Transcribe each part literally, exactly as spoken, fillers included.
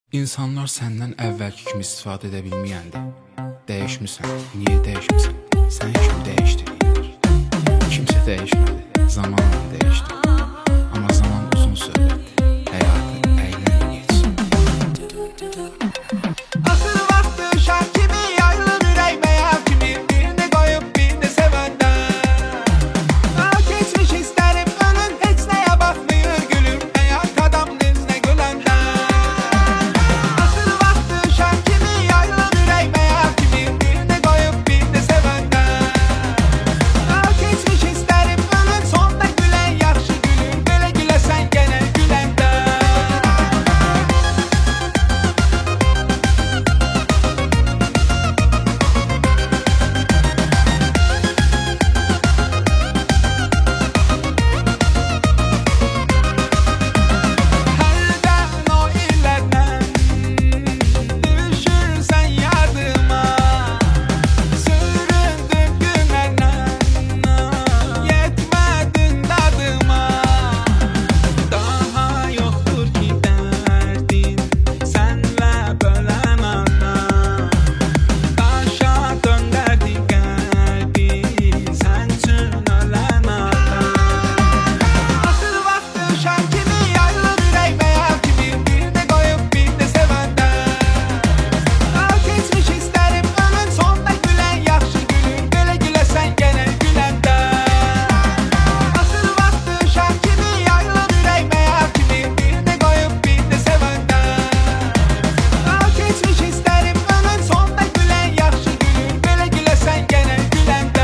İnsanlar səndən əvvəlki kimi istifadə edə bilməyəndə dəyişmirsən, niyə dəyişmirsən? Sən kim dəyişdirir? Kimsə dəyişmədi, zamanla dəyişdi. Amma zaman uzun söhbətdir, həyatı əylən geçsin. Axır vaxtı şah kimi yayılır ürək məyər kimi, birini qoyub birini sevəndən. Keçmiş istərim ölün, heç nəyə baxmıyor gülür, həyat adam nezlə güləndən. Axır vaxtı şah kimi yayılır ürək məyər kimi, birini qoyub birini sevəndən. Keçmiş istərim ölün, sonda gülən yaxşı gülür, belə güləsən gənə güləndə. Hərdən o illərdən düşürsən yadıma, süründüm günlərdən, yetmədin dadıma. Daha yoxdur ki dərdin, sənlə bölən andan. Daşa döndərdin qəlbi, sən üçün ölən adam. Axır vaxtı şah kimi yayılır ürək məyər kimi, birini qoyub birini sevəndən. Keçmiş istərim ölün, sonda gülən yaxşı gülür, belə güləsən gənə güləndə. Axır vaxtı şah kimi yayılır ürək məyər kimi, birini qoyub birini sevəndən. Keçmiş istərim ölün, sonda gülən yaxşı gülür, belə güləsən gənə güləndə.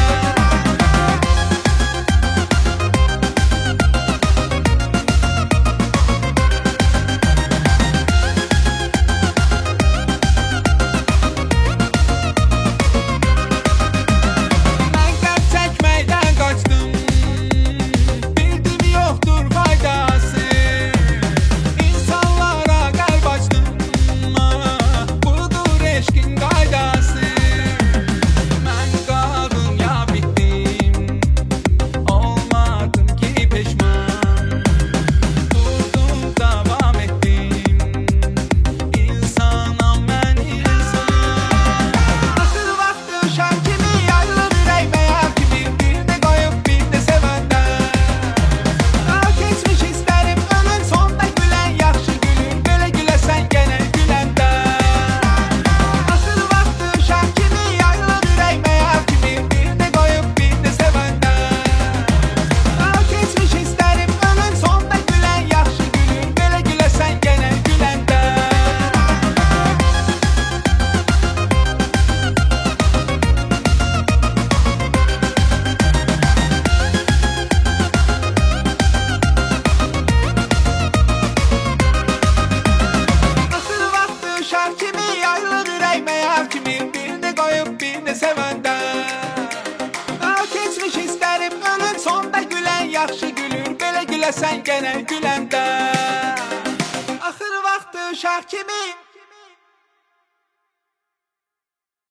Mən qəlb çəkməkdən qaçdım, bildim yoxdur faydası. İnsanlara qəlb açdım, budur eşqin qaydası. Mən qaldım ya bitdim, olmadım ki peşman. Durdum davam etdim, insanam mən insan. Axır vaxtı şah kimi yayılır ürək məyər kimi, birini qoyub birini sevəndən. Keçmiş istərim ölün, sonda gülən yaxşı gülür, belə güləsən gənə güləndə. Axır vaxtı şah kimi yayılır ürək məyər kimi, birini qoyub birini sevəndən. Keçmiş istərim ölün, sonda gülən yaxşı gülür, belə güləsən gənə güləndə. Axır vaxtı şah kimi yayılır ürək məyər kimi, birini qoyub birini sevəndən. Keçmiş istərim ölün, sonda gülən yaxşı gülür, belə güləsən gənə güləndə. Axır vaxtı şah kimi